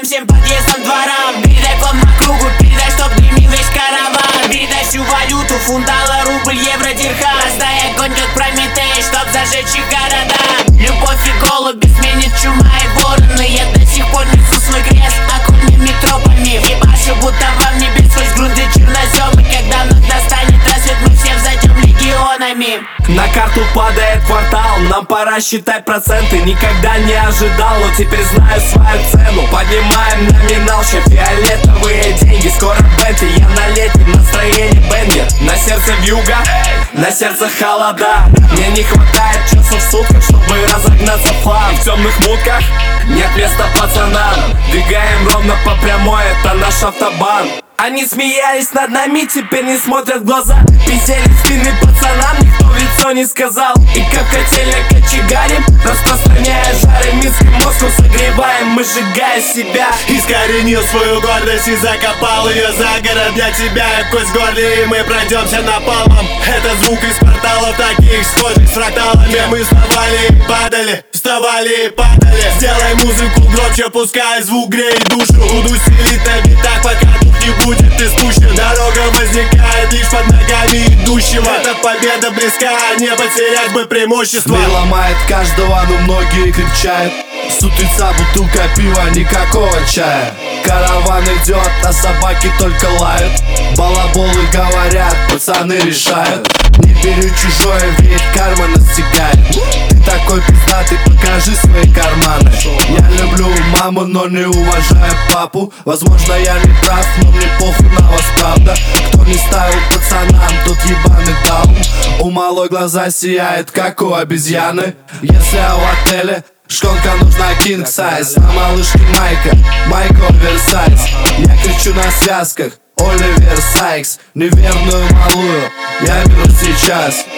всем подъездам, дворам. Передай план на кругу, передай, чтоб дымил весь караван. Передай всю валюту, фунт, доллар, рубль, евро, дирхам. Раздай огонь, как Прометей, чтоб зажечь их города. Любовь и голуби сменит чума и вороны. Я до сих пор несу свой крест окольными тропами. Ебашу, будто вам небес сквозь грунты черноземы. Когда вновь настанет рассвет, мы все взойдем легионами. На карту падает квартал, нам пора считать проценты. Никогда не ожидал, но теперь знаю свою цену. Поднимаем номинал, ща фиолетовые деньги. Скоро бенты, я на летнем настроении бенгер. На сердце вьюга, на сердце холода. Мне не хватает часов в сутках, чтобы разогнаться в хлам. В темных мутках нет места пацанам. Двигаем ровно по прямой, это наш автобан. Они смеялись над нами, теперь не смотрят в глаза. Пиздели спины пацанам, никто в лицо не сказал. И как котельня кочегарим, распространяя жары. Минский Москву согреваем, мы сжигая себя. Искоренил свою гордость и закопал ее за город. Для тебя я кость в горле, и мы пройдемся напалмом. Это звук из кварталов, таких схожих с фракталами. Мы вставали и падали, вставали и падали. Сделай музыку громче, пускай звук греет душу. Буду стелить на битах, пока дух не будет испущен. Дорога возникает лишь под ногами идущего. Эта победа близка, не потерять бы преимущество. Мир ломает каждого, но многие кричают. С утреца бутылка пива, никакого чая. Караван идет, а собаки только лают. Балаболы говорят, пацаны решают. Не бери чужое, ведь карма настигает. Ты такой пиздатый, покажи свои карманы. Я люблю маму, но не уважаю папу. Возможно, я не прав, но мне похуй на вас, правда. Кто не ставил пацанам, тот ебаный даун. У малой глаза сияет, как у обезьяны. Если я в отеле, шконка нужна king size. На малышке майка оверсайз. Я кричу на связках, Оливер Сайкс. Неверную малую я беру сейчас.